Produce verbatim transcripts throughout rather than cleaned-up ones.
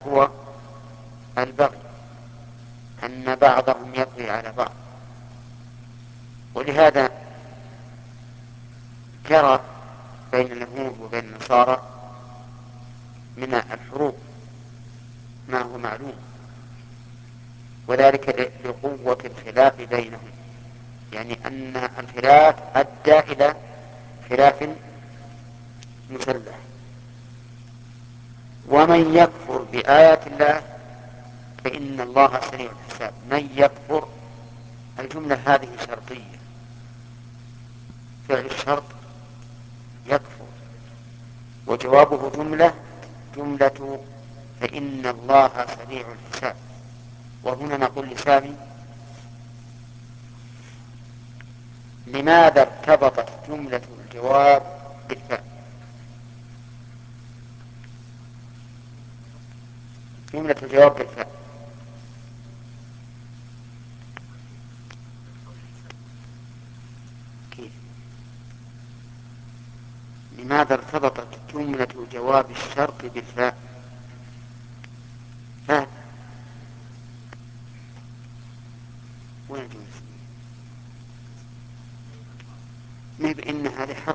هو البغي، أن بعضهم يبغي على بعض. ولهذا جرى بين اليهود وبين النصارى من الحروب ما هو معلوم، وذلك لقوة الخلاف بينهم، يعني أن الخلاف أدى إلى خلاف مسلح. ومن يكفر بآيات الله فإن الله سريع الحساب. من يكفر، الجملة هذه شرطية، فعل الشرط يكفر، وجوابه جملة جملة فإن الله سريع الحساب. وهنا نقول لسامي: لماذا ارتبطت جملة الجواب بالفعل؟ جملة الجواب بالفعل كيف؟ لماذا ارتبطت جملة جواب الشرط بالفعل؟ فعل. وين الجملة؟ ما بإن هذه حرف.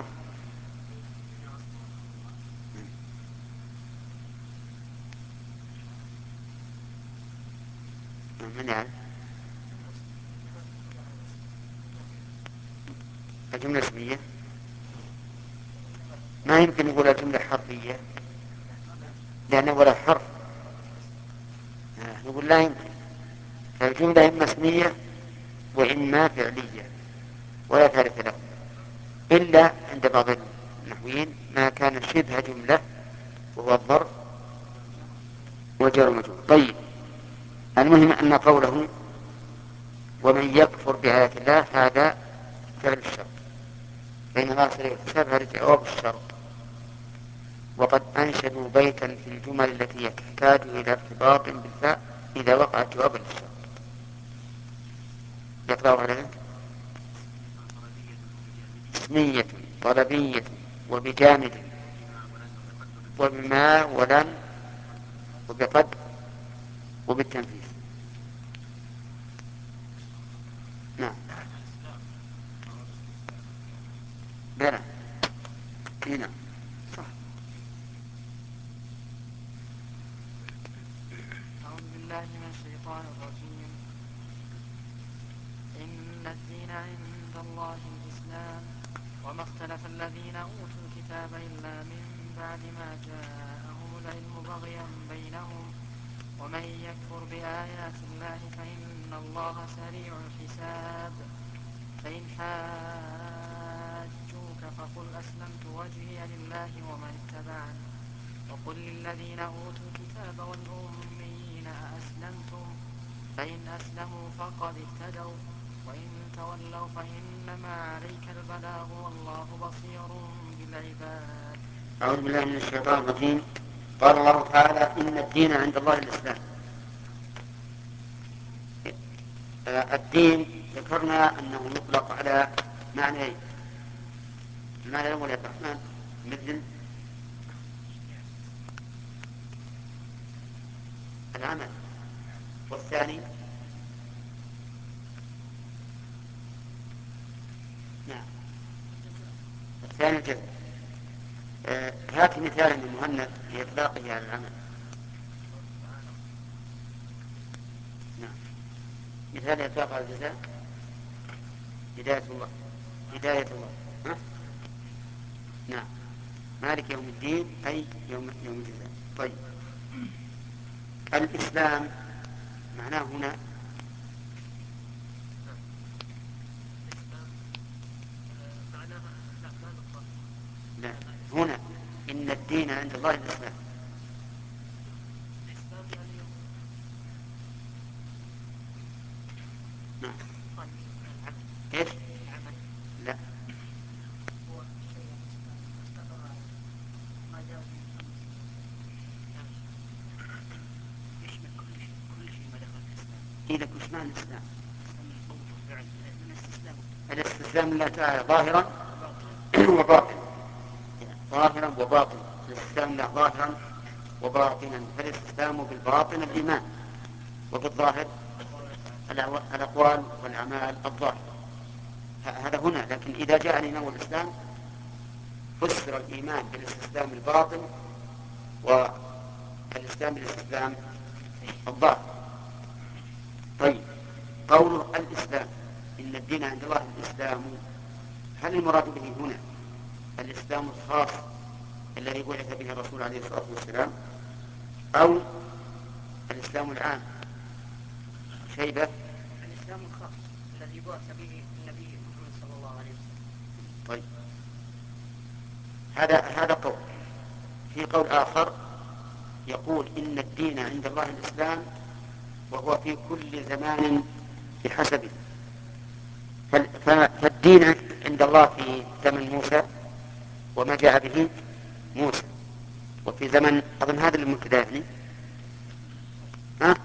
من يعرف؟ الجملة اسمية، ما يمكن يقول الجملة حرفية لأنه ولا حرف. نقول لا يمكن، الجملة إما اسمية وإما فعلية ولا ثالث له، إلا عند بعض النحويين ما كان شبه جملة وهو الظرف وجر مجرور. طيب، المهم أن قوله ومن يكفر بآيات الله هذا فعل الشرط، بينما سريع الحساب هذا جواب الشرط. وقد أنشدوا بيتا في الجمل التي تحتاج إلى ارتباط بالفاء إذا وقعت جوابا للشرط. يقرأ علينا: اسمية طلبية وبجامد وبما ولن وبقد وبالتنفيذ. نعم. بلى. هنا صح. أعوذ بالله من الشيطان الرجيم. إن الدين عند الله الإسلام وما اختلف الذين أوتوا الكتاب إلا من بعد ما جاءهم العلم بغيا بينهم ومن يكفر بآيات الله فإن الله سريع الحساب. فإن حاجوك فقل أسلمت وجهي لله ومن اتبعني وقل للذين أوتوا الكتاب والأميين أأسلمتم فإن أسلموا فقد اهتدوا وإن تولوا فإنما عليك البلاغ والله بصير بالعباد. أعوذ بالله من الشيطان الرجيم. قال الله تعالى: إن الدين عند الله الإسلام. الدين ذكرنا أنه يطلق على معنيين. المعنى الأول يا عبد الرحمن مثل العمل، والثاني نعم الثاني الجزم. آه هات مثالا من مهند لإطلاقه على العمل. نعم، مثال إطلاق على الجزاء: هداية الله. هداية الله. ها؟ نعم، مالك يوم الدين أي يوم يوم الجزاء. طيب، الإسلام معناه هنا لا، هنا إن الدين عند الله الإسلام. نعم. إيش؟ لا، إذا كل معنى الإسلام الاستسلام لله تعالى ظاهرا وباطنا. ظاهرا وباطنا. الاستسلام له ظاهرا وباطنا، فالاستسلام بالباطن الإيمان، وبالظاهر الأقوال والأعمال الظاهرة. هذا هنا. لكن إذا جاء الإيمان والإسلام فسر الإيمان بالاستسلام الباطن والإسلام بالاستسلام الظاهر. طيب، قوله الإسلام، إن الدين عند الله الإسلام، هل المراد به هنا الإسلام الخاص الذي بعث به الرسول عليه الصلاة والسلام، أو الإسلام العام؟ شيبة. الإسلام الخاص الذي بعث به النبي محمد صلى الله عليه وسلم. طيب، هذا هذا قول. في قول آخر يقول إن الدين عند الله الإسلام، وهو في كل زمان بحسبه. فالدين عند الله في زمن موسى وما جاء به موسى، وفي زمن أظن هذا المبتدأ يعني ها؟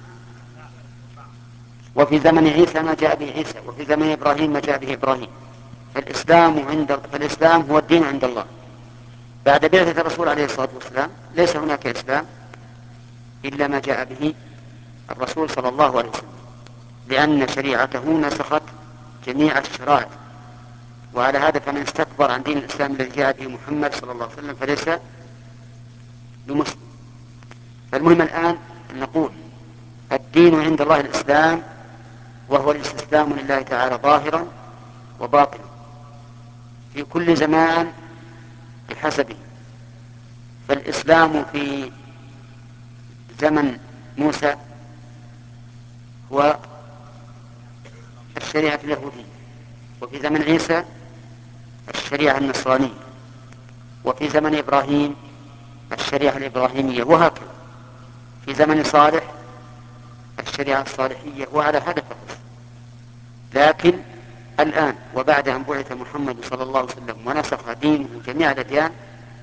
وفي زمن عيسى ما جاء به عيسى، وفي زمن إبراهيم ما جاء به إبراهيم. فالإسلام عند فالإسلام هو الدين عند الله. بعد بعثة الرسول عليه الصلاة والسلام ليس هناك إسلام إلا ما جاء به الرسول صلى الله عليه وسلم، لأن شريعته نسخت جميع الشرائع. وعلى هذا فمن استكبر عن دين الإسلام الذي جاء به محمد صلى الله عليه وسلم فليس بمسلم. فالمهم الآن أن نقول الدين عند الله الإسلام، وهو الاستسلام لله تعالى ظاهرا وباطنا في كل زمان بحسبه. فالإسلام في زمن موسى هو الشريعة اليهودية، وفي زمن عيسى الشريعة النصرانية، وفي زمن إبراهيم الشريعة الإبراهيمية، وهكذا في زمن صالح الشريعة الصالحية، وعلى هذا فقط. لكن الآن وبعد أن بعث محمد صلى الله عليه وسلم ونسخ دينه جميع الأديان،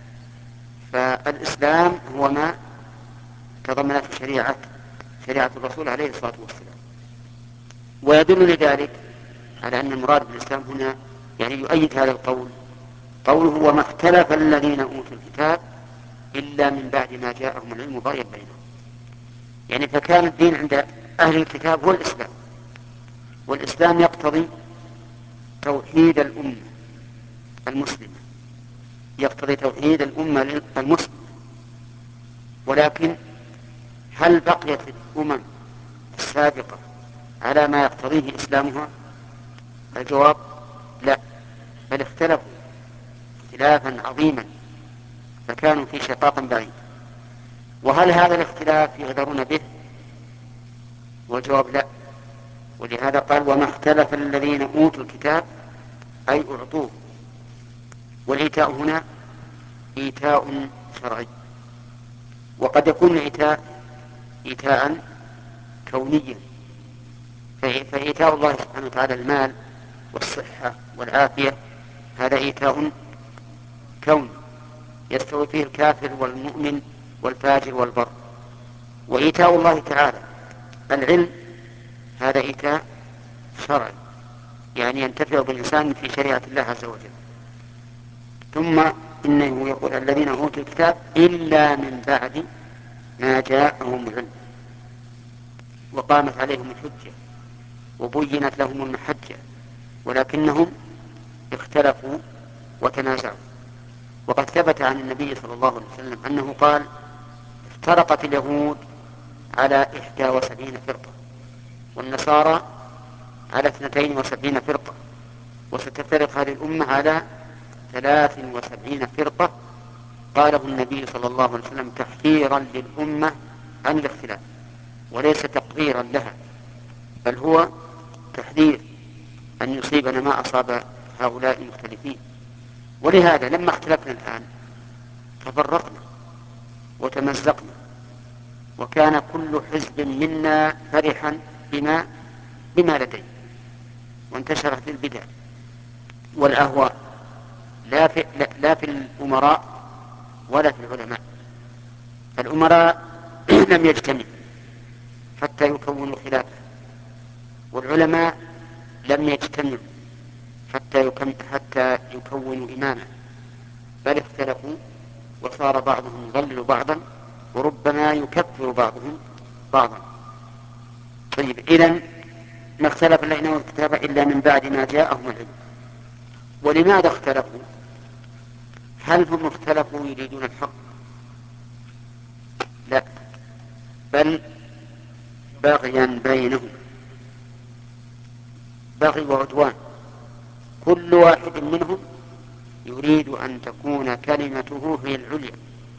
فالإسلام هو ما تضمنت شريعة شريعة الرسول عليه الصلاة والسلام. ويدل لذلك على أن المراد بالإسلام هنا يعني يؤيد هذا القول قوله وما اختلف الذين أوتوا الكتاب إلا من بعد ما جاءهم العلم بغيا بينهم. يعني فكان الدين عند أهل الكتاب هو الإسلام، والإسلام يقتضي توحيد الأمة المسلمة، يقتضي توحيد الأمة المسلمة. ولكن هل بقيت الأمم السابقة على ما يقتضيه إسلامها؟ الجواب لا، بل اختلفوا اختلافا عظيما، فكانوا في شقاق بعيد. وهل هذا الاختلاف يعذرون به؟ والجواب لا. ولهذا قال وما اختلف الذين أوتوا الكتاب أي أعطوه. والإيتاء هنا إيتاء شرعي، وقد يكون الإيتاء إيتاء كونيا، فإيتاء الله سبحانه وتعالى المال والصحة والعافية هذا إيتاء كوني يستوي فيه الكافر والمؤمن والفاجر والبر. وإيتاء الله تعالى العلم هذا إيتاء شرعي، يعني ينتفع بالإنسان في شريعة الله عز وجل. ثم إنه يقول الذين أوتوا الكتاب إلا من بعد ما جاءهم العلم وقامت عليهم الحجة وبينت لهم المحجة، ولكنهم اختلفوا وتنازعوا. وقد ثبت عن النبي صلى الله عليه وسلم أنه قال افترقت اليهود على إحدى وسبعين فرقة، والنصارى على اثنتين وسبعين فرقة، وستفترق هذه الأمة على ثلاث وسبعين فرقة. قاله النبي صلى الله عليه وسلم تحذيرا للأمة عن الاختلاف، وليس تقريرا لها، بل هو تحذير أن يصيبنا ما أصاب هؤلاء المختلفين. ولهذا لما اختلفنا الآن تفرقنا وتمزقنا، وكان كل حزب منا فرحا بما بما لديه، وانتشرت البدع والأهواء لا في, لا في الأمراء ولا في العلماء. الأمراء لم يجتمعوا حتى يكونوا خلافة، والعلماء لم يجتمعوا حتى حتى يكونوا إماما، بل اختلفوا وصار بعضهم يضلل بعضا وربما يكفر بعضهم بعضا. طيب إذن ما اختلف الذين أوتوا الكتاب إلا من بعد ما جاءهم العلم. ولماذا اختلفوا؟ هل هم اختلفوا يريدون الحق؟ لا، بل بغيا بينهم، بغي وعدوان. كل واحد منهم يريد أن تكون كلمته هي العليا،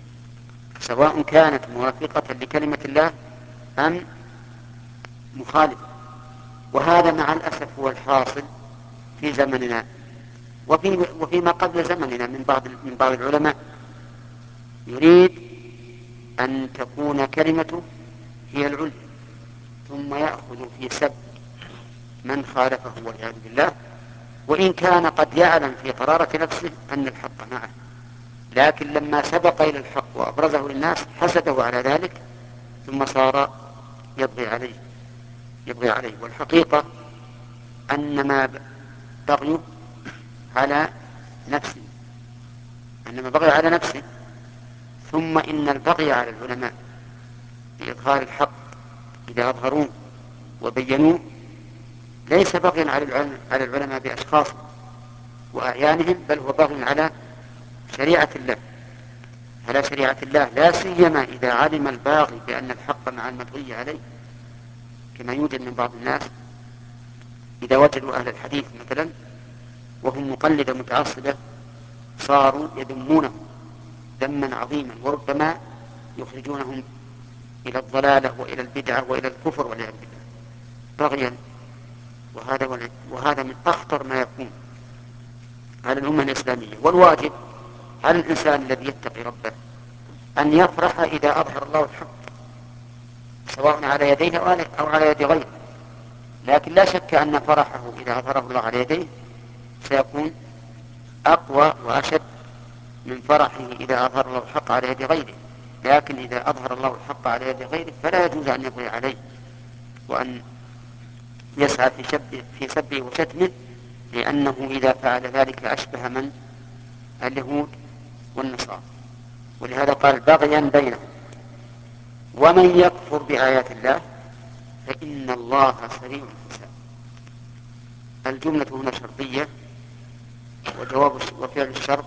سواء كانت موافقة لكلمة الله أم مخالفة. وهذا مع الأسف هو الحاصل في زمننا وفي وفيما قبل زمننا من بعض من بعض العلماء، يريد أن تكون كلمته هي العليا، ثم يأخذ في سب من خالفه والعياذ بالله، وإن كان قد يعلم في قرارة نفسه أن الحق معه، لكن لما سبق إلى الحق وأبرزه للناس حسده على ذلك، ثم صار يبغي عليه يبغي عليه والحقيقة أن ما بغيه على نفسه أنما بغي على نفسه. ثم إن البغي على العلماء بإظهار الحق إذا أظهروه وبينوه ليس بغيا على العلماء بأشخاص وأعيانهم، بل هو بغي على شريعة الله على شريعة الله، لا سيما إذا علم الباغي بأن الحق مع المبغي عليه، كما يوجد من بعض الناس إذا وجدوا أهل الحديث مثلا وهم مقلدة متعصبة صاروا يذمونهم ذما عظيما، وربما يخرجونهم إلى الضلالة وإلى البدعة وإلى الكفر والعياذ بالله بغيا. وهذا وهذا من أخطر ما يكون على الأمة الإسلامية. والواجب على الإنسان الذي يتقي ربه أن يفرح إذا أظهر الله الحق، سواء على يديه أو على يد غيره، لكن لا شك أن فرحه إذا أظهره الله على يديه سيكون أقوى وأشد من فرحه إذا أظهر الله الحق على يد غيره. لكن إذا أظهر الله الحق على يد غيره فلا يجوز أن يبغي عليه وأن يسعى في, شب في سبه وشتمه، لأنه إذا فعل ذلك أشبه من اليهود والنصارى. ولهذا قال بغيا بينهم. ومن يكفر بآيات الله فإن الله سريع الحساب. الجملة هنا شرطية، وجواب وفعل الشرط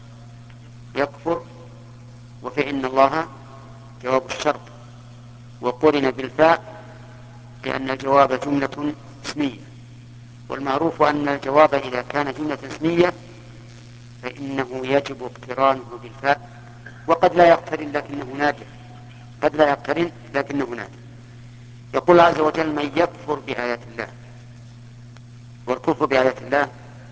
يكفر، وفإن الله جواب الشرط، وقرن بالفاء لأن الجواب جملة اسمية. والمعروف أن الجواب إذا كان جملة اسمية فإنه يجب اقترانه بالفاء، وقد لا يقترن لكنه نادر قد لا يقترن لكنه نادر. يقول عز وجل من يكفر بآيات الله. والكفر بآيات الله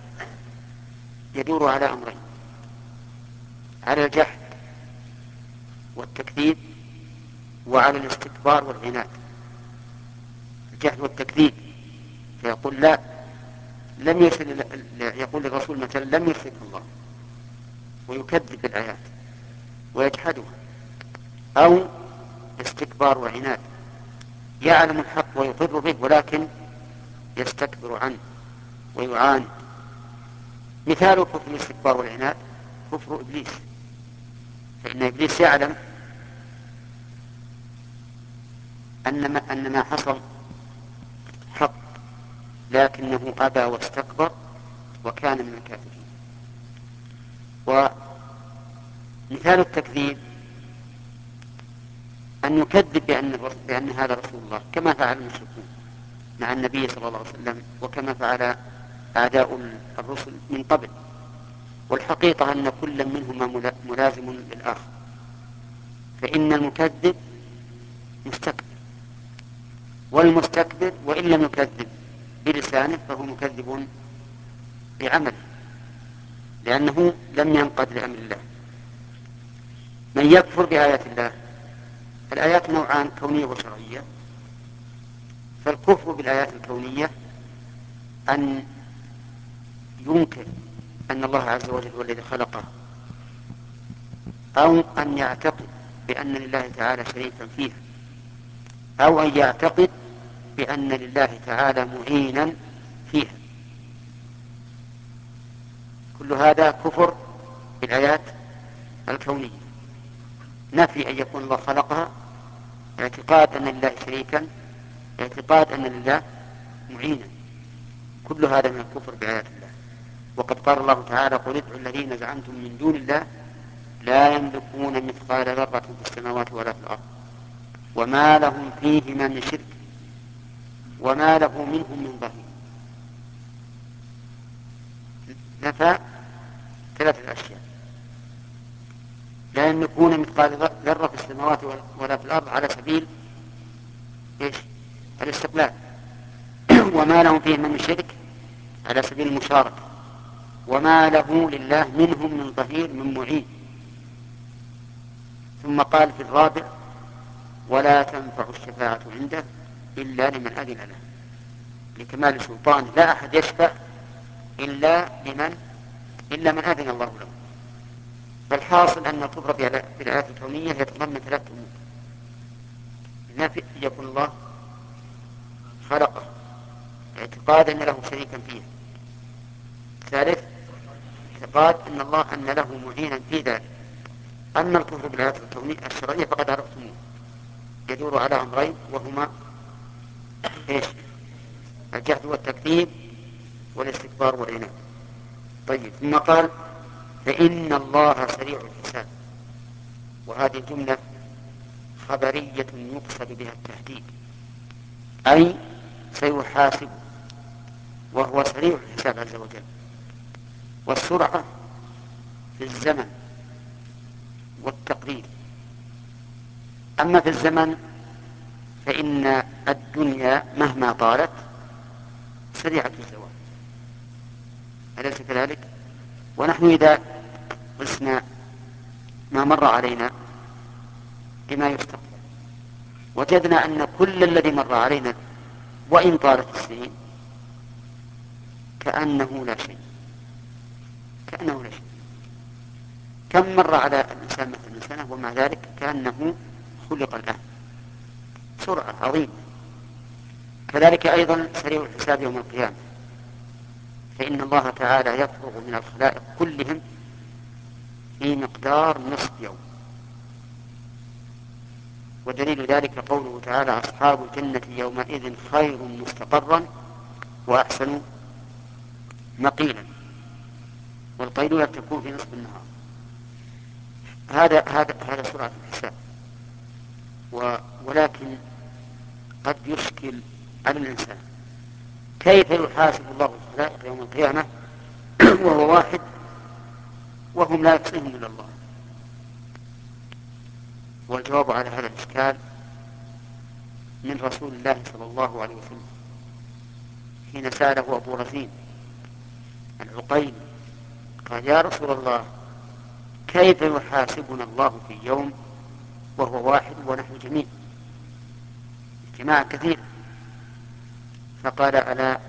يدور على أمرين: على الجحد والتكذيب، وعلى الاستكبار والعناد. الجحد والتكذيب فيقول لا لم يرسل، يقول للرسول مثلا لم يرسل الله، ويكذب الآيات ويجحدها. أو استكبار وعناد، يعلم الحق ويقر به ولكن يستكبر عنه ويعاند. مثال كفر الاستكبار والعناد كفر إبليس، فإن إبليس يعلم أن ما, أن ما حصل حق، لكنه أبى واستكبر وكان من الكافرين. ومثال التكذيب أن يكذب بأن, بأن هذا رسول الله، كما فعل المشركون مع النبي صلى الله عليه وسلم، وكما فعل أعداء الرسل من قبل. والحقيقة أن كل منهما ملازم للآخر، فإن المكذب مستكبر، والمستكبر وإن لم يكذب بلسانه فهو مكذب بعمله، لأنه لم ينقد لأمر الله. من يكفر بآيات الله، الآيات نوعان: كونية وشرعية. فالكفر بالآيات الكونية أن ينكر أن الله عز وجل هو الذي خلقه، أو أن يعتقد بأن لله تعالى شريكا فيها، أو أن يعتقد بأن لله تعالى معينا فيها. كل هذا كفر بالآيات الكونية. نفي أن يكون الله خلقها، اعتقاد أن لله شريكا، اعتقاد أن لله معينا، كل هذا من الكفر بآيات الله. وقد قال الله تعالى: قل ادعوا الذين زعمتم من دون الله لا يملكون مثقال ذرة في السماوات ولا في الأرض وما لهم فيهما من شرك وما له منهم من ظهير. نفى ثلاثة أشياء: لا يملكون مثقال ذرة في السماوات ولا في الأرض على سبيل إيش؟ الاستقلال، وما لهم فيهما من شرك على سبيل المشاركة، وما له لله منهم من ظهير من معين. ثم قال في الرابع: ولا تنفع الشفاعة عنده إلا لمن أذن له، لكمال سلطانه، لا أحد يشفع إلا لمن إلا من أذن الله له. فالحاصل أن الكفر بالآيات الكونية يتضمن ثلاث أمور: نفي يكون الله خلقه، اعتقاد أن له شريكا فيه. ثالث: اعتقاد أن الله أن له معينا في ذلك. أما الكفر بالآيات الكونية الشرعية فقد عرفتموه، يدور على أمرين، وهما إيش؟ الجهل والتكذيب والاستكبار والعناد. طيب، ثم قال: فإن الله سريع الحساب. وهذه الجملة خبرية يقصد بها التهديد، أي سيحاسب، وهو سريع الحساب عز وجل. والسرعة في الزمن والتقدير. أما في الزمن فإن الدنيا مهما طالت سريعة الزوال، أليس كذلك؟ ونحن إذا قسنا ما مر علينا بما يستقبل وجدنا أن كل الذي مر علينا وإن طالت السنين كأنه لا شيء، كأنه لا شيء. كم مر على الإنسان مثل سنة ومع ذلك كأنه خلق الآن، سرعة عظيمة. كذلك أيضا سريع الحساب يوم القيامة، فإن الله تعالى يفرغ من الخلائق كلهم في مقدار نصف يوم. ودليل ذلك قوله تعالى: أصحاب الجنة يومئذ خير مستقرا وأحسن مقيلا. والقيلولة تكون في نصف النهار. هذا هذا هذا سرعة الحساب. ولكن قد يشكل على الإنسان كيف يحاسب الله الخلائق يوم القيامة وهو واحد وهم لا يحصيهم إلا الله. والجواب على هذا الإشكال من رسول الله صلى الله عليه وسلم حين سأله أبو رزين العقيل قال: يا رسول الله، كيف يحاسبنا الله في يوم وهو واحد ونحن جميع جماعة كثير؟ فقال: ألا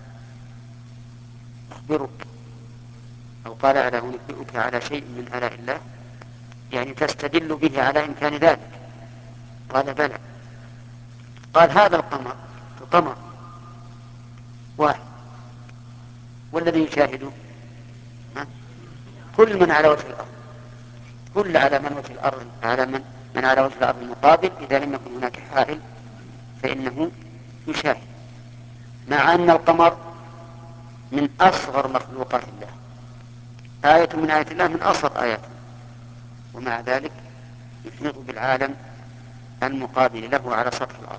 أخبرك، أو قال: ألا أنبئك على شيء من آلاء الله، يعني تستدل به على إمكان ذلك؟ قال: بلى. قال: هذا القمر القمر واحد، والذي يشاهده كل من على وجه الأرض، كل على من وجه الأرض على من, من على وجه الأرض المقابل، إذا لم يكن هناك حائل فإنه يشاهد، مع أن القمر من أصغر مخلوقات الله، آية من آيات الله، من أصغر آياته، ومع ذلك يحيط بالعالم المقابل له على سطح الأرض.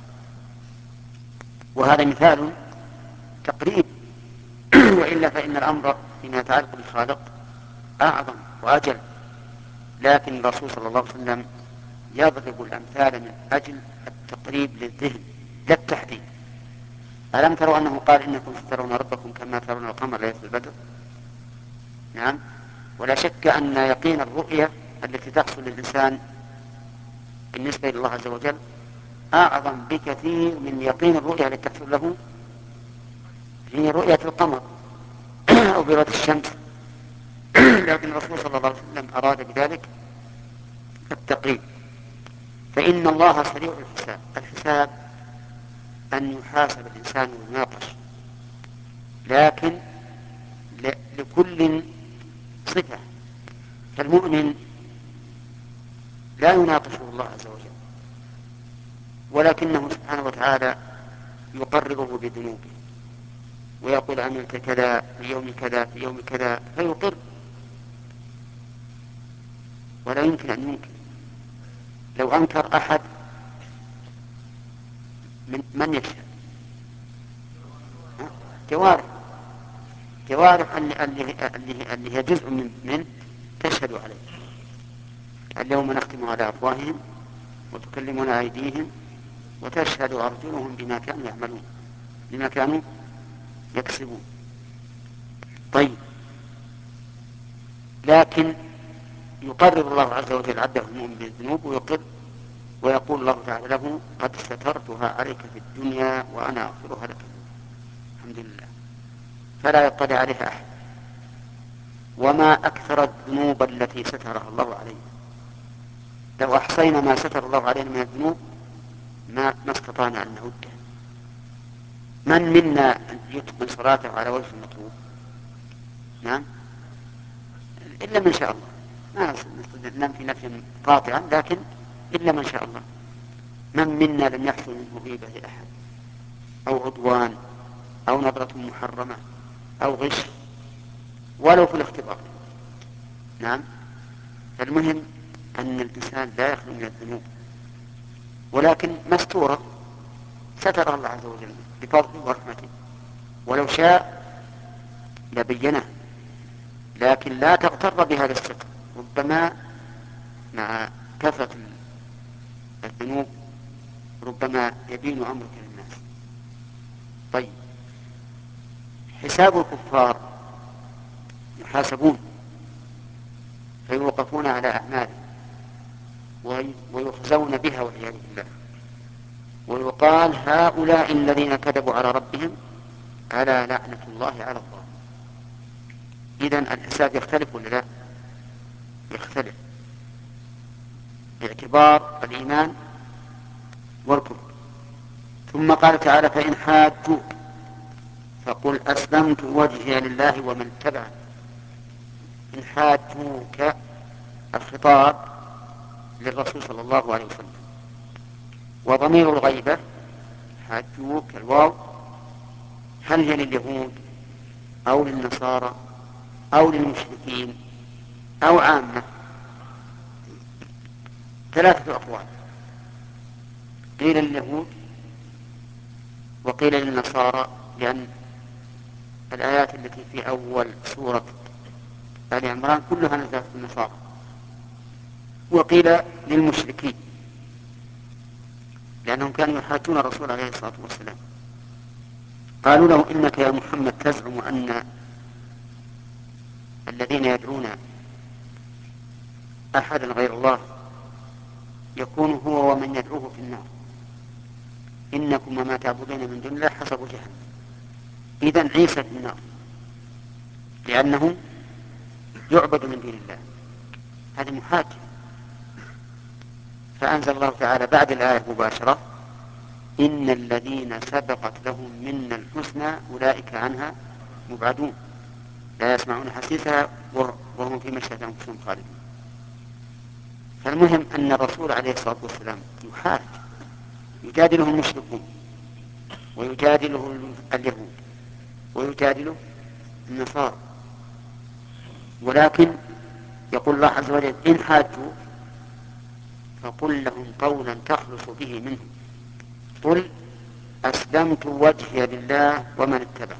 وهذا مثال تقريب وإلا فإن الأمر فيما يتعلق بالخالق أعظم وأجل. لكن الرسول صلى الله عليه وسلم يضرب الأمثال من أجل التقريب للذهن لا التحديد. ألم تروا أنه قال: إنكم سترون ربكم كما ترون القمر ليلة البدر؟ نعم. ولا شك أن يقين الرؤية التي تحصل للإنسان بالنسبة لله عز وجل أعظم بكثير من يقين الرؤية التي تحصل له في رؤية القمر أو برؤية الشمس. لكن الرسول صلى الله عليه وسلم أراد بذلك التقريب. فإن الله سريع الحساب. الحساب أن يحاسب الإنسان ويناقش، لكن لكل صفة. فالمؤمن لا يناقشه الله عز وجل، ولكنه سبحانه وتعالى يقرره بذنوبه ويقول عملت كذا في يوم كذا في يوم كذا فيقر، ولا يمكن أن ينكر. لو أنكر أحد من, من يشهد؟ جوارح جوارح اللي, اللي, اللي هي جزء من, من تشهد عليه. اليوم نختم على أفواههم وتكلمنا أيديهم وتشهد أرجلهم بما كانوا يعملون، بما كانوا يكسبون. طيب، لكن يقرر الله عز وجل عبده المؤمن بالذنوب ويقر، ويقول الله تعالى له قد سترتها عليك في الدنيا وأنا أغفرها لك الحمد لله، فلا يطلع عليها أحد. وما أكثر الذنوب التي سترها الله علينا، لو أحصينا ما ستر الله علينا من الذنوب ما, ما استطعنا أن نعده. من منا يتقن صلاته على وجه المطلوب؟ نعم، إلا من شاء الله. ما ننفي نفيا قاطعا، لكن إلا من شاء الله. من منا لم يحصل منه غيبة لأحد أو عدوان أو نظرة محرمة أو غش ولو في الاختبار؟ نعم. فالمهم أن الإنسان لا يخلو من الذنوب، ولكن مستورة ستر الله عز وجل بفضله ورحمته، ولو شاء لبينه، لكن لا تغتر بهذا الستر، ربما مع كثرة الذنوب ربما يبين أمرك للناس. طيب، حساب الكفار يحاسبون فيوقفون على أعمالهم ويخزون بها والعياذ بالله، ويقال هؤلاء الذين كذبوا على ربهم ألا لعنة الله على الظالمين. إذن الحساب يختلف ولا لا؟ يختلف باعتبار الإيمان والكفر. ثم قال تعالى فإن حاجوك فقل أسلمت وجهي لله ومن اتبعني. إن حاجوك الخطاب للرسول صلى الله عليه وسلم، وضمير الغيبة حاجوك الواو هل هي لليهود أو للنصارى أو للمشركين أو عامة؟ ثلاثة أقوال، قيل لليهود وقيل للنصارى لأن الآيات التي في أول سورة آل عمران كلها نزلت في النصارى، وقيل للمشركين لأنهم كانوا يحاجون الرسول عليه الصلاة والسلام. قالوا له إنك يا محمد تزعم أن الذين يدعون أحدا غير الله يكون هو ومن يدعوه في النار، إنكم وما تعبدون من دون الله حسب جهنم. إذن عيسى في النار لأنه يعبد من دون الله، هذا محاجة. فأنزل الله تعالى بعد الآية مباشرة إن الذين سبقت لهم منا الحسنى أولئك عنها مبعدون لا يسمعون حسيسها وهم في مشهد أنفسهم خالدون. فالمهم أن الرسول عليه الصلاة والسلام يحاج، يجادله المشركون ويجادله اليهود ويجادله النصارى، ولكن يقول الله عز وجل إن حاجوا فقل لهم قولا تخلص به منهم، قل أسلمت وجهي لله ومن اتبع.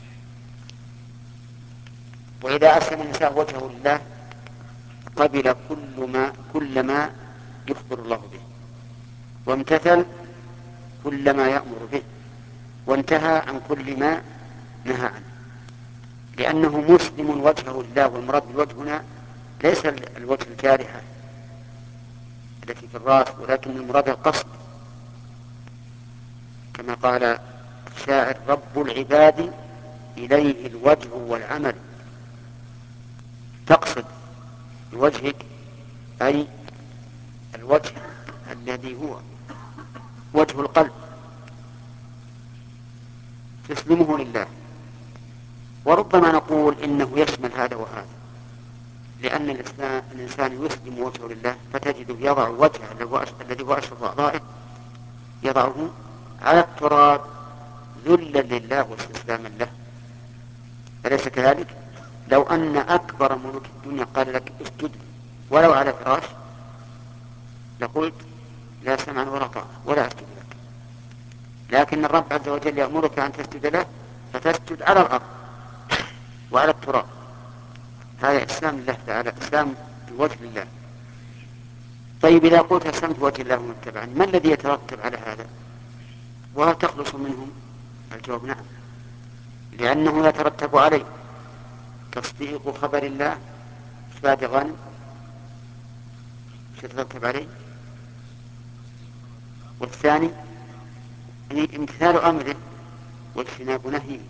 وإذا أسلم الإنسان وجهه لله قبل كل ما كل ما يخبر الله به، وامتثل كل ما يأمر به، وانتهى عن كل ما نهى عنه، لأنه مسلم وجهه لله. والمراد بالوجه هنا ليس الوجه الجارحة التي في الرأس، ولكن المراد القصد، كما قال الشاعر رب العباد إليه الوجه والعمل. تقصد بوجهك أي الوجه الذي هو وجه القلب، تسلمه لله. وربما نقول إنه يشمل هذا وهذا، لأن الإسلام الإنسان يسلم وجهه لله، فتجده يضع وجهه الذي هو أشرف أعضائه يضعه على التراب ذلا لله واستسلاما له. أليس كذلك؟ لو أن أكبر ملوك الدنيا قال لك اسجد ولو على فراش لقلت لا سمعا ولا طاعة ولا أسجد لك، لكن الرب عز وجل يأمرك أن تسجد له فتسجد على الأرض وعلى التراب. هذا إسلام الله تعالى، إسلام بوجه الله. طيب إذا قلت أسلمت بوجه الله ومن اتبعني، ما الذي يترتب على هذا؟ وهل تخلص منهم؟ الجواب نعم، لأنه يترتب عليه تصديق خبر الله صادقا. يترتب عليه والثاني يعني امتثال أمره واجتناب نهيه.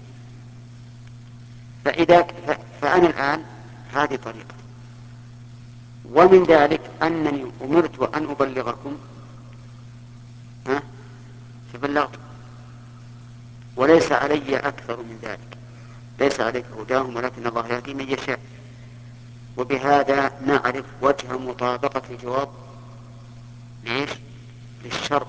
فإذا فأنا الآن هذه طريقة، ومن ذلك أنني أمرت أن أبلغكم ها فبلغت، وليس علي أكثر من ذلك، ليس عليك هداهم ولكن الله يهدي من يشاء. وبهذا نعرف وجه مطابقة الجواب ليش؟ للشرط،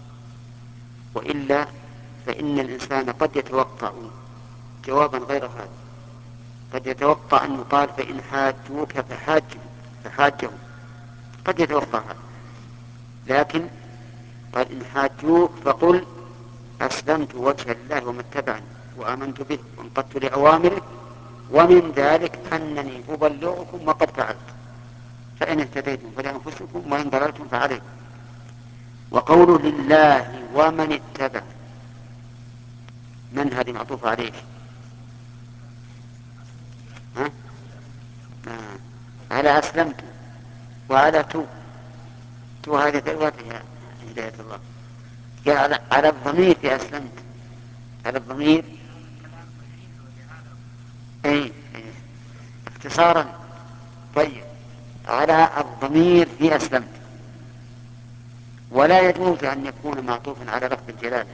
وإلا فإن الإنسان قد يتوقع جوابا غير هذا، قد يتوقع أن يقال فإن حاجوك فحاجهم فحاجهم، قد يتوقع هذا، لكن قال إن حاجوك فقل أسلمت وجه الله وما اتبعني وآمنت به وانقدت لأوامره، ومن ذلك أنني أبلغكم وقد فعلت، فإن اهتديتم فلأنفسكم وإن ضللتم فعليكم. وقوله لله ومن اتبع، من هذه معطوفة عليه؟ ها؟ آه. على أسلمت وعلى تو تو هذه ثلاثة هداية الله. قال على, على الضمير في أسلمت، على الضمير أي, أي. اختصارا. طيب على الضمير في أسلمت، ولا يجوز أن يكون معطوفا على لفظ الجلالة،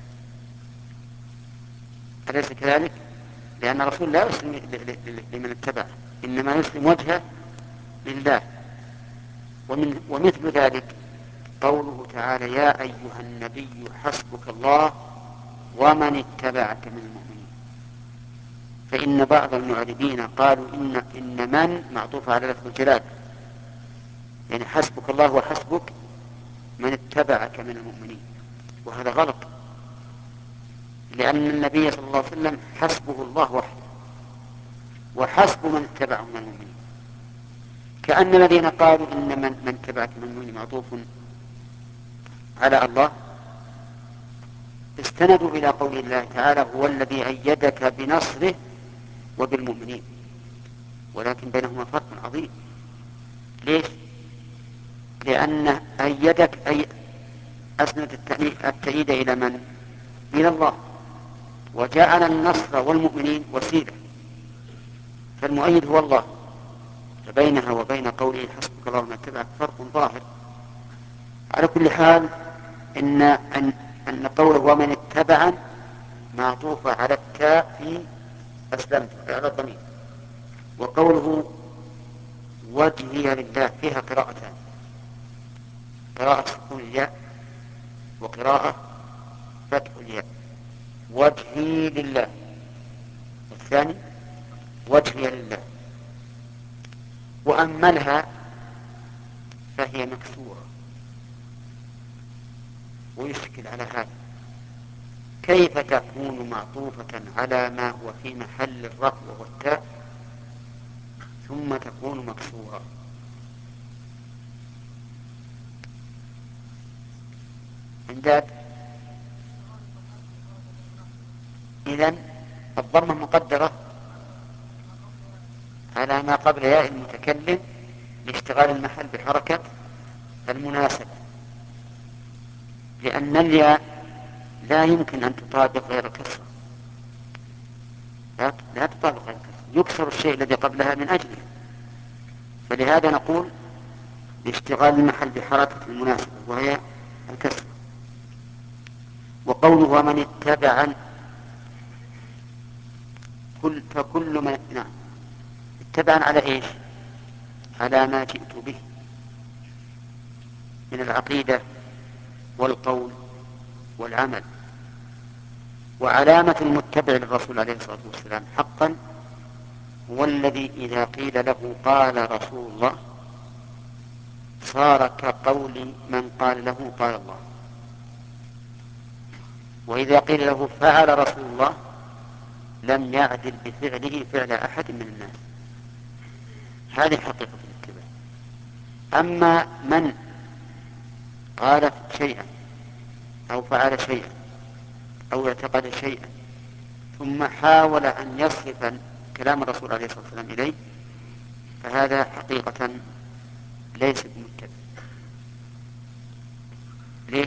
أليس كذلك؟ لأن الرسول لا يسلم لمن اتبع، إنما يسلم وجهه لله. ومن ومثل ذلك قوله تعالى يا أيها النبي حسبك الله ومن اتبعك من المؤمنين. فإن بعض المعربين قالوا إن, إن من معطوفة على لفظ الجلال، يعني حسبك الله وحسبك من اتبعك من المؤمنين، وهذا غلط، لأن النبي صلى الله عليه وسلم حسبه الله وحده وحسب من اتبعه من المؤمنين. كأن الذين قالوا إن من, من اتبعك من المؤمنين معطوف على الله استندوا إلى قول الله تعالى هو الذي أيدك بنصره وبالمؤمنين، ولكن بينهما فرق عظيم. ليش؟ لأن أيدك أي أسند التأييد إلى من؟ إلى الله، وجعل النصر والمؤمنين وسيلة، فالمؤيد هو الله، فبينها وبين قوله حسبك الله ومن اتبعك فرق ظاهر. على كل حال إن, أن, أن قوله ومن اتبع معطوف على التاء في أسلمت على الضمير، وقوله وجهي لله فيها قراءتان، قراءة سكون الياء وقراءة فتح الياء، وجهي لله، والثاني وجهي لله. وأملها فهي مكسورة، ويشكل على هذا كيف تكون معطوفة على ما هو في محل الرفع وهو التاء ثم تكون مكسورة؟ عندك إذن الضمة مقدرة على ما قبل ياء المتكلم لاشتغال المحل بحركة المناسبة، لأن الياء لا يمكن أن تطابق غير الكسرة، لا, لا تطابق غير الكسرة، يكسر الشيء الذي قبلها من أجله، فلهذا نقول لاشتغال المحل بحركة المناسبة وهي الكسرة. وقوله ومن اتبع كل فكل من نعم اتبعا على ايش؟ على ما جئت به من العقيدة والقول والعمل. وعلامة المتبع للرسول عليه الصلاة والسلام حقا هو الذي إذا قيل له قال رسول الله صار كقول من قال له قال الله، وإذا قيل له فعل رسول الله لم يعدل بفعله فعل أحد من الناس. هذه حقيقة الاتباع. أما من قال شيئا أو فعل شيئا أو اعتقد شيئا ثم حاول أن يصرف كلام الرسول عليه الصلاة والسلام إليه فهذا حقيقة ليس بمتبع. ليش؟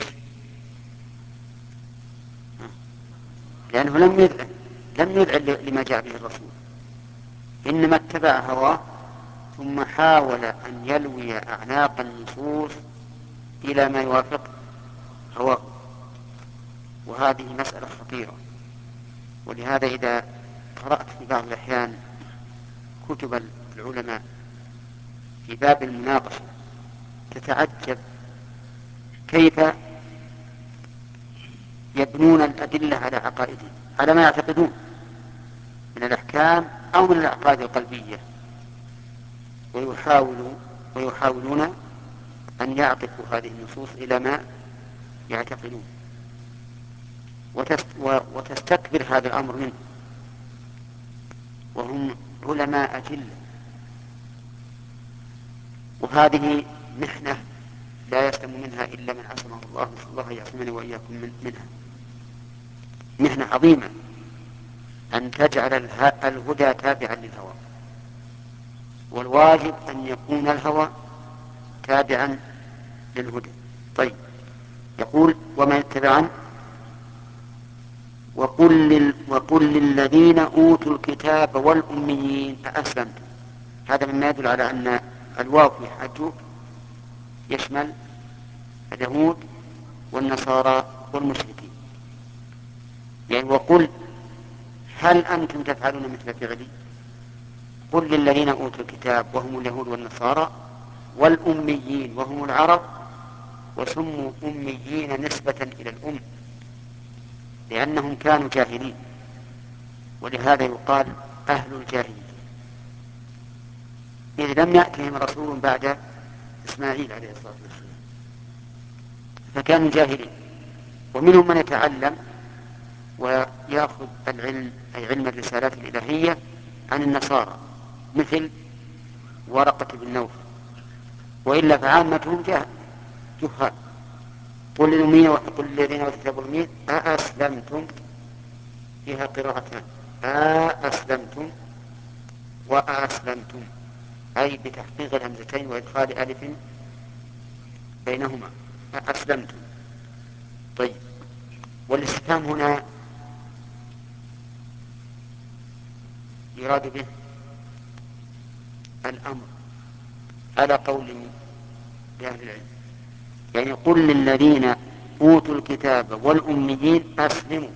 لأنه لم يذعن لم يذعن لما جاء به الرسول، إنما اتبع هواه ثم حاول أن يلوي أعناق النصوص إلى ما يوافق هواه، وهذه مسألة خطيرة. ولهذا إذا قرأت في بعض الأحيان كتب العلماء في باب المناقشة تتعجب كيف يبنون الأدلة على عقائدهم، على ما يعتقدون من الأحكام أو من الأعقاد القلبية، ويحاولوا ويحاولون أن يعطفوا هذه النصوص إلى ما يعتقدون، وتستكبر هذا الأمر منه، وهم علماء أجل. وهذه محنة لا يسلم منها إلا من عصمه الله، نسأل الله يعصمنا وإياكم من منها. محنة عظيمة أن تجعل الهدى تابعا للهوى، والواجب أن يكون الهوى تابعا للهدى. طيب، يقول ومن اتبعن وقل, لل وقل للذين أوتوا الكتاب والأميين أأسلمتم. هذا مما يدل على أن الواو في حجوب يشمل اليهود والنصارى والمشركين. يعني وقل هل أنتم تفعلون مثل فعلي؟ قل للذين أوتوا الكتاب وهم اليهود والنصارى والأميين وهم العرب، وسموا أميين نسبة إلى الأم لأنهم كانوا جاهلين، ولهذا يقال أهل الجاهلية، إذ لم يأتهم رسول بعد إسماعيل عليه الصلاة والسلام، فكانوا جاهلين. ومنهم من يتعلم ويأخذ العلم أي علم الرسالات الإلهية عن النصارى مثل ورقة بن نوفل، وإلا فعامتهم جهل جهال. قل للأميين وقل للذين أوتوا الكتاب والأميين أأسلمتم، فيها قراءتان، أأسلمتم وأسلمتم، أي بتحقيق الهمزتين وإدخال ألف بينهما، أسلمتم. طيب، والاستفهام هنا يراد به الأمر على قول لأهل العلم، يعني قل للذين أوتوا الكتاب والأميين أسلموا،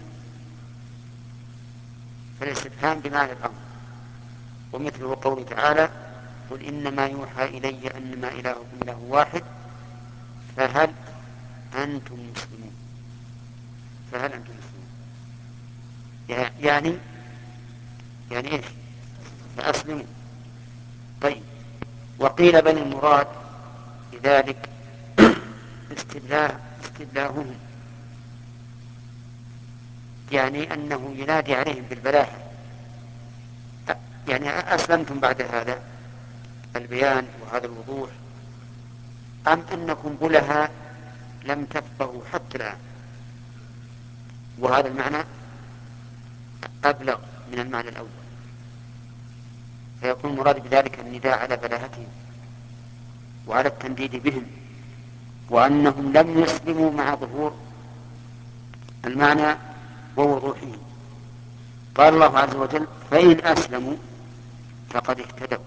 فالاستفهام بمعنى الأمر. ومثله قوله تعالى قل إنما يوحى إلي أنما إلهكم إله واحد فهل أنتم مسلمون. فهل أنتم مسلمون يعني يعني إيش؟ فأسلموا. طيب، وقيل بل المراد بذلك استبلاه استبلاههم، يعني أنه ينادي عليهم بالبلاحة، يعني أسلمتم بعد هذا البيان وهذا الوضوح أم أنكم بلها لم تفقهوا حتى الآن؟ وهذا المعنى أبلغ من المعنى الأول، فيكون المراد بذلك النداء على بلاهتهم وعلى التنديد بهم، وأنهم لم يسلموا مع ظهور المعنى ووضوحه. قال الله عز وجل فإن أسلموا فقد اهتدوا.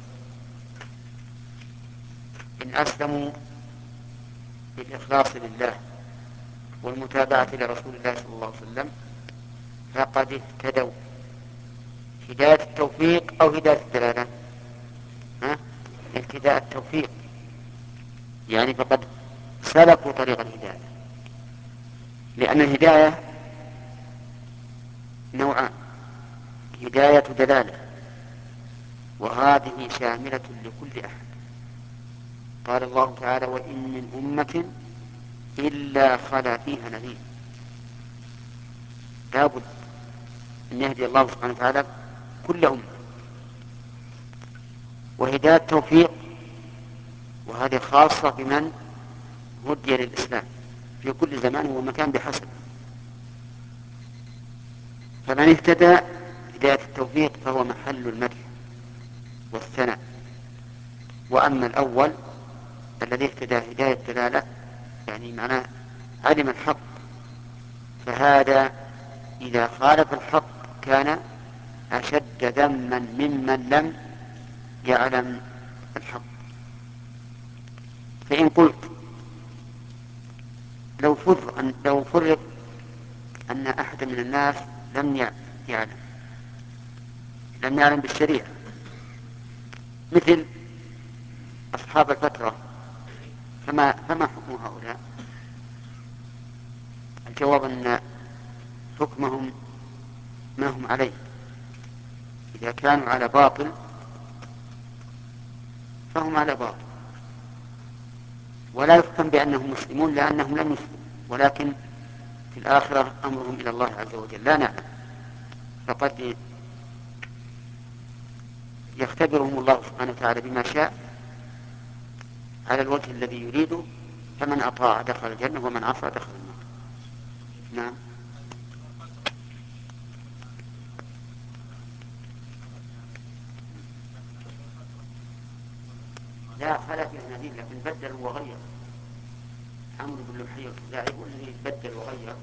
إن أسلموا بالإخلاص لله والمتابعة لرسول الله صلى الله عليه وسلم فقد اهتدوا. هداية التوفيق أو هداية الدلالة؟ ها؟ اهتداء التوفيق، يعني فقد سلكوا طريق الهداية، لأن الهداية نوعان: هداية دلالة، وهذه شاملة لكل أحد. قال الله تعالى: وإن من أمة إلا خلا فيها نذير. لا بد أن يهدي الله سبحانه وتعالى كل أمة. وهداية التوفيق، وهذه خاصة بمن هدي للإسلام في كل زمان ومكان بحسب. فمن اهتدى هداية التوفيق فهو محل المدح والثناء. وأما الأول الذي اهتدى هداية دلالة، يعني معناه علم الحق، فهذا إذا خالف الحق كان أشد ذما ممن لم يعلم الحق. فإن قلت لو فرض أن, لو فرض أن أحد من الناس لم يعلم لم يعلم بالشريعة، مثل أصحاب الفترة، فما, فما حكم هؤلاء؟ الجواب أن حكمهم ما هم عليه. إذا كانوا على باطل فهم على باطل، ولا يحكم بأنهم مسلمون لأنهم لم يسلموا، ولكن في الآخرة أمرهم إلى الله عز وجل لا نعلم. فقد يختبرهم الله سبحانه وتعالى بما شاء على الوجه الذي يريده، فمن أطاع دخل الجنة ومن عصى دخل النار. نعم. لا خلا فيه نذير، لكن بدل وغير. عمرو بن لحي الخزاعي هو الذي بدل وغير.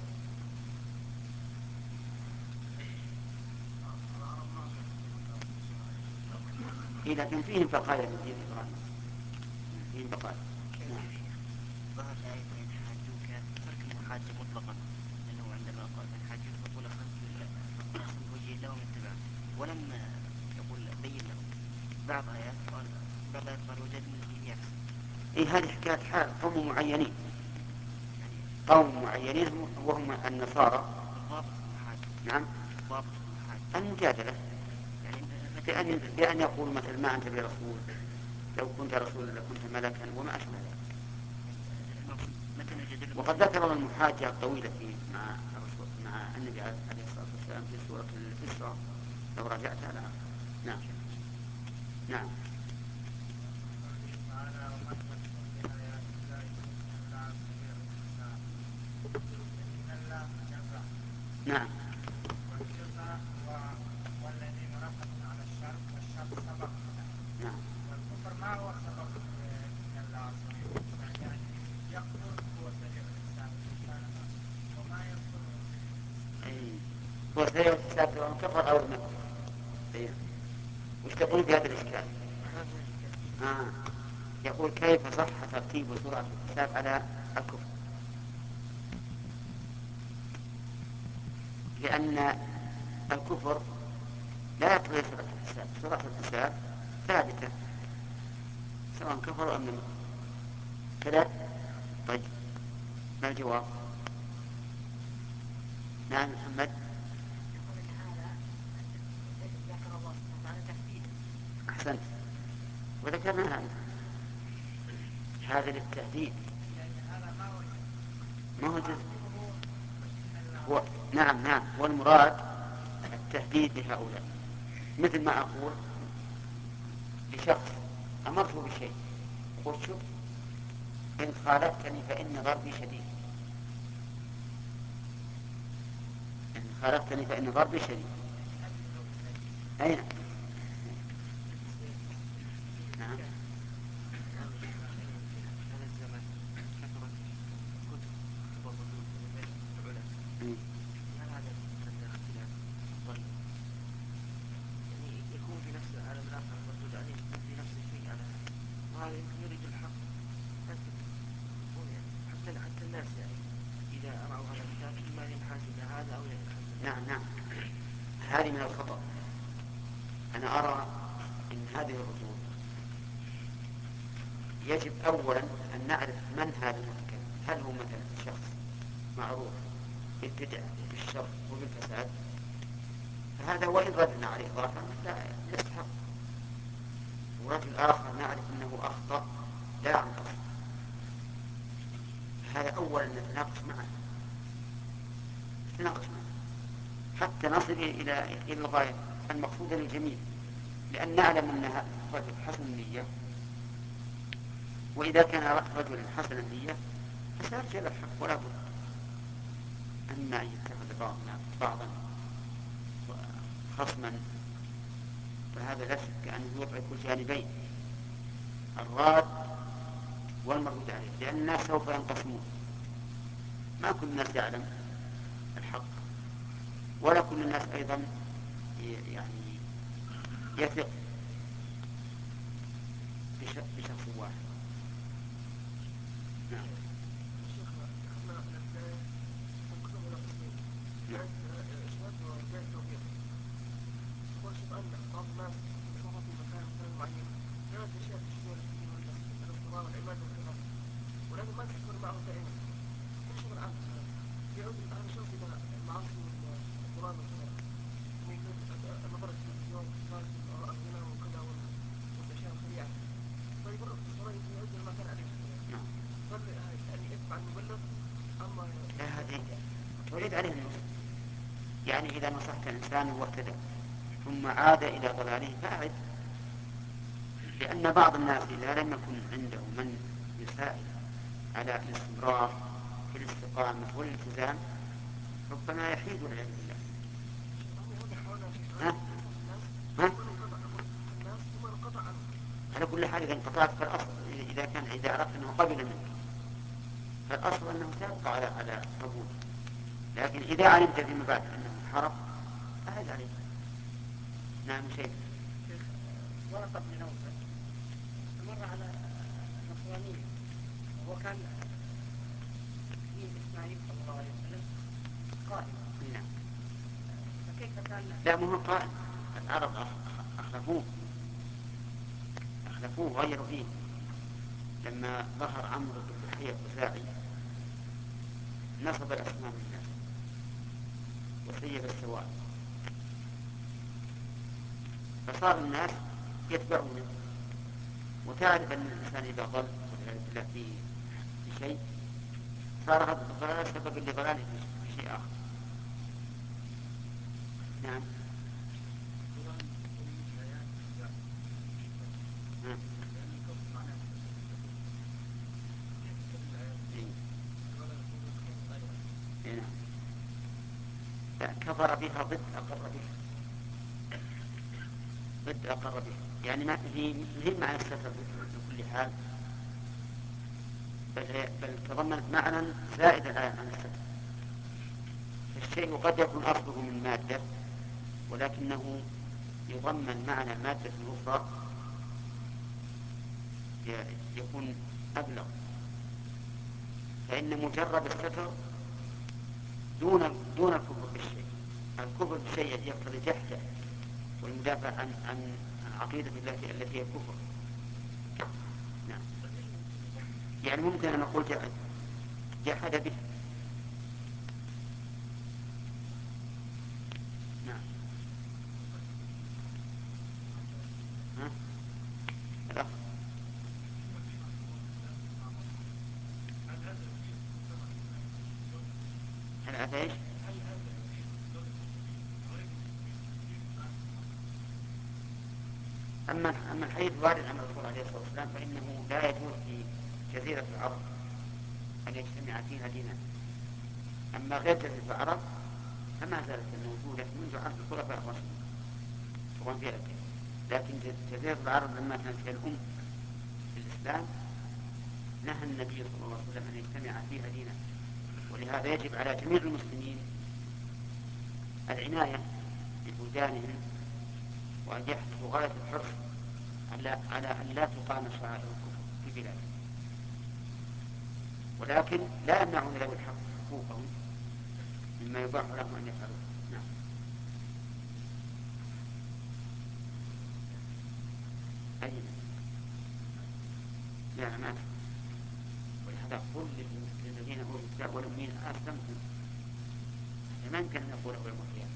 إيه، لكن فيهم بقايا من دين إبراهيم، فيهم بقايا. نعم. ظهر آية إن حاجوك ترك المحاجة مطلقا، لأنه عندما قال إن حاجوك فقول أسلم بوجه الله ومن اتبعه، ولم يقول بين له. بعض آيات قال بعض آيات قال وجدني فيه يحسن. إيه، هذه حكاية حال قوم معينين، قوم معينين وهم النصارى. ضابط المحاجة. نعم. ضابط المحاجة المجادلة، يعني بأن, بأن يقول مثل ما أنت برسول، لو كنت رسولا لكنت ملكا وما أشبه ذلك. وقد ذكر المحاجة الطويلة في مع الرسول مع النبي عليه الصلاة والسلام في سورة الإسراء لو رجعتها لها. نعم. نعم. نعم. والذي مرتب على الشر والشر سبق. نعم. والكفر ما هو سبق من الله سريع الإنسان، يعني يكفر هو سريع الإنسان وما يكفر. أي هو سريع الحساب سواء كفر أو لم يكفر. أي. وش تقول في هذا الإشكال؟ آه. يقول كيف صح ترتيب سرعة الحساب على الكفر؟ لأن الكفر لا يقتضي سرعة الحساب، سرعة الحساب ثابتة سواء كفر أم لم يكفر. كذا. طيب، ما الجواب؟ نعم محمد. أحسنت، وذكرنا هذا هذا للتهديد، ما هو جزء. هو نعم نعم والمراد التهديد لهؤلاء، مثل ما أقول لشخص أمرته بشيء، قلت شوف إن خالفتني فإن ضربي شديد، إن خالفتني فإن ضربي شديد. أين؟ نعم. هذا الزمن كثرت كتب كتب الردود بين العلماء. هل هذا من الاختلاف الطريق؟ يعني يكون في نفس العالم الآخر المردود عليه يكون في نفس الشيء على هذا، وهذا يمكن يريد الحق، لكن يكون يعني حتى حتى الناس يعني إذا رأوا هذا الكتاب إما ينحاز إلى هذا أو ينحاز إلى هذا. نعم نعم. هذه من الخطأ. أنا أرى أن هذه الردود يجب أولا أن نعرف من هذا المتكلم، هل هو مثلا شخص معروف بالبدع وبالشر وبالفساد، فهذا وإن ردنا عليه ظاهرا لا يستحق، ورجل آخر نعرف أنه أخطأ لا عن قصد، فهذا أولا نتناقش معه نتناقش معه حتى نصل إلى إلى الغاية المقصودة للجميع، لأن نعلم أن هذا الرجل حسن النية، وإذا كان رجلا حسن النية فسيرجع الحق ولا بد. أما أن يتخذ بعضنا بعضا خصما فهذا لا شك أنه يضعف الجانبين الراد والمردود عليه، لأن الناس سوف ينقسمون، ما كل الناس يعلم الحق، ولا كل الناس أيضا يعني يثق بشخص واحد. نعم. نعم. يقول شوف أن بعض الناس يشوفوا في مكان مثلا معين يرد أشياء تشبه الدين والمسجد الاضطرار والعبادة وكذا، ولكن ما تستمر معه دائما كل شغل عام يعود هذا الشخص إلى المعاصي والضلال وكذا، النظر في التلفزيون والتلفاز والآراء الغنى وكذا والأشياء الخليعة. طيب الصلاة يعود إلى ما كان عليه كذا، هل يعني يتبع المبلغ أما لا، هذه تريد عليه النص، يعني إذا نصحت إنسان واهتدى ثم عاد إلى ضلاله فأعد، لأن بعض الناس إذا لم يكن عنده من يساعد على الاستمرار في الاستقامة والالتزام ربما يحيد والعياذ بالله. ها؟ ها؟ على كل حال إذا انقطعت فالأصل إذا كان إذا عرفت أنه قبل منك فالأصل أنه تبقى على على قبول، لكن إذا علمت فيما بعد أنه انحرف أعد عليه. نعم شيء. ورقة بن نوفل استمر على النصرانية وهو كان دين إسماعيل صلى الله عليه وسلم قائم. نعم. فكيف كان؟ لا مو قائم، العرب أخلفوه أخلفوه غيروا فيه لما ظهر عمرو بن تحية الخزاعي نصب الأصنام لله وسيب السواد، فصار الناس يتبعونه، وتعرف أن الإنسان إذا ضل والعياذ بالله في شيء صار هذا الضلال سببا لضلاله في شيء آخر. نعم. نعم. لا، كفر بها ضد أقر بها، ضد أقر بها، يعني ما هي هي معنى الستر بكل حال، بل, بل تضمنت معنى زائدا عن الستر. فالشيء قد يكون أصله من مادة ولكنه يضمن معنى مادة أخرى يكون أبلغ، فإن مجرد الستر دون دون الكفر بالشيء، الكفر بالشيء يقتضي جحده والمدافع عن عن عقيدة الله التي هي الكفر. نعم. يعني ممكن أن نقول جحد به. نعم. ها؟ الأخ. هل هذا ايش؟ أما أما الحديث الوارد عن الرسول عليه الصلاة والسلام فإنه لا يجوز في جزيرة العرب أن يجتمع فيها دينان، أما غير جزيرة العرب فما زالت موجودة منذ عهد الخلفاء الراشدين وهم فيها الدين، لكن جزيرة العرب لما كانت هي الأم في الإسلام نهى النبي صلى الله عليه وسلم أن يجتمع فيها دينان، ولهذا يجب على جميع المسلمين العناية ببلدانهم وأن يحرصوا غاية الحرص على على أن لا تقام شعائر الكفر في بلادهم، ولكن لا يمنعون ذوي الحق حقوقهم مما يباح لهم أن يفعلوا. نعم. أي لا ما تقول. ولهذا قل للذين أوتوا الكتاب والأمين أسلمتم. ما يمكن أن نقول يوم القيامة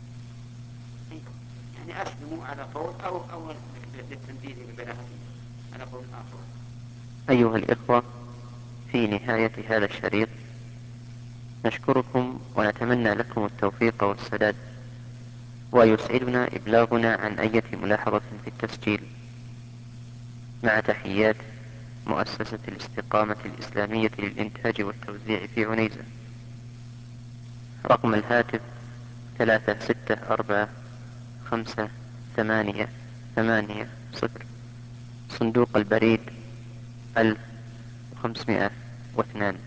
يعني أسلموا على قول أو أو للتنبيه ببلاغته على قول آخر. أيها الإخوة، في نهاية هذا الشريط نشكركم ونتمنى لكم التوفيق والسداد، ويسعدنا إبلاغنا عن أي ملاحظة في التسجيل. مع تحيات مؤسسة الاستقامة الإسلامية للإنتاج والتوزيع في عنيزة. رقم الهاتف ثلاثة ستة أربعة خمسة ثمانية ثمانية صفر. صندوق البريد ألف وخمسمائة واثنان.